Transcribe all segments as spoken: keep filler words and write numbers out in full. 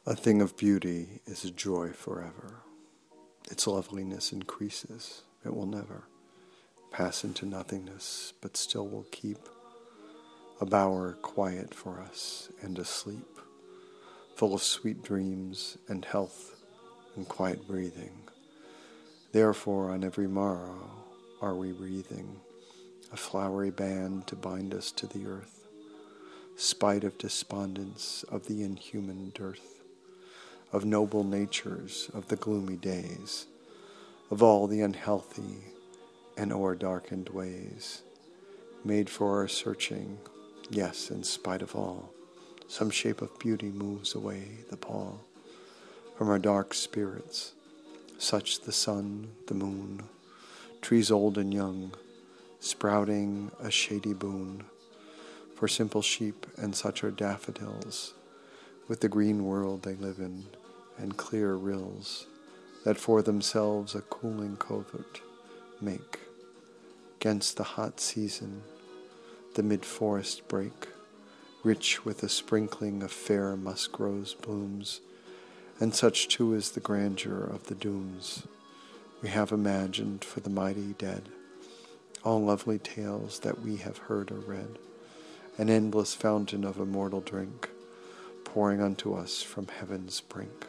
A thing of beauty is a joy forever. Its loveliness increases, it will never pass into nothingness, but still will keep a bower quiet for us and asleep, full of sweet dreams and health and quiet breathing. Therefore on every morrow are we breathing a flowery band to bind us to the earth, spite of despondence of the inhuman dearth, of noble natures of the gloomy days, of all the unhealthy and o'er-darkened ways, made for our searching. Yes, in spite of all, some shape of beauty moves away the pall from our dark spirits, such the sun, the moon, trees old and young, sprouting a shady boon for simple sheep, and such are daffodils, with the green world they live in, and clear rills that for themselves a cooling covert make. 'Gainst the hot season the mid-forest brake, rich with a sprinkling of fair musk-rose blooms, and such too is the grandeur of the dooms we have imagined for the mighty dead, all lovely tales that we have heard or read, an endless fountain of immortal drink, pouring unto us from heaven's brink.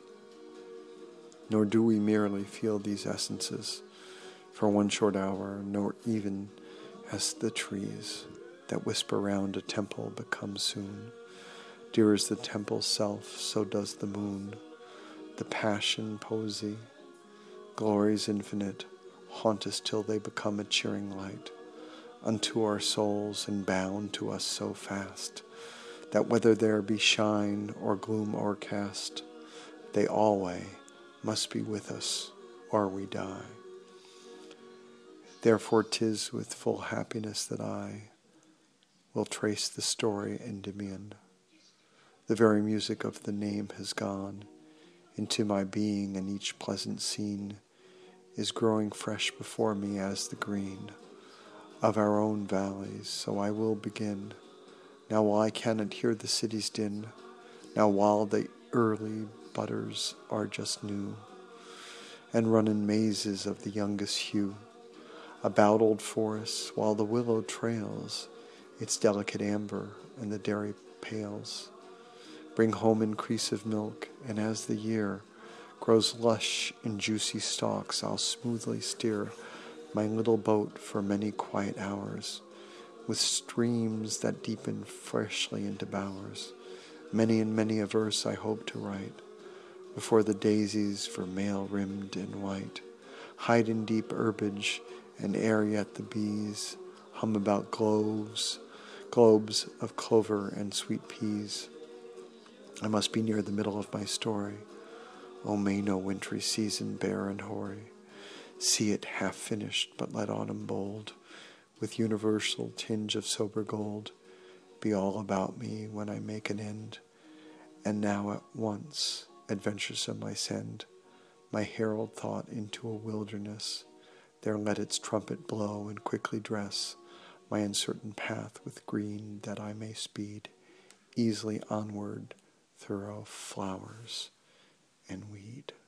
Nor do we merely feel these essences for one short hour, nor even as the trees that whisper round a temple become soon. Dear as the temple's self, so does the moon, the passion posy, glories infinite, haunt us till they become a cheering light unto our souls, and bound to us so fast, that whether there be shine or gloom o'ercast, they alway must be with us, or we die. Therefore 'tis with full happiness that I will trace the story Endymion. The very music of the name has gone into my being, and each pleasant scene is growing fresh before me as the green of our own valleys. So I will begin, now while I cannot hear the city's din, now while the early budders are just new, and run in mazes of the youngest hue about old forests, while the willow trails its delicate amber, and the dairy pails bring home increase of milk, and as the year grows lush in juicy stalks, I'll smoothly steer my little boat for many quiet hours, with streams that deepen freshly into bowers. Many and many a verse I hope to write, before the daisies, vermeil-rimmed and white, hide in deep herbage, and ere yet the bees hum about globes, globes of clover and sweet peas. I must be near the middle of my story. O may no wintry season bare and hoary see it half finished, but let autumn bold, with universal tinge of sober gold, be all about me when I make an end. And now at once adventuresome I send my herald thought into a wilderness, there let its trumpet blow, and quickly dress my uncertain path with green, that I may speed easily onward through flowers and weed.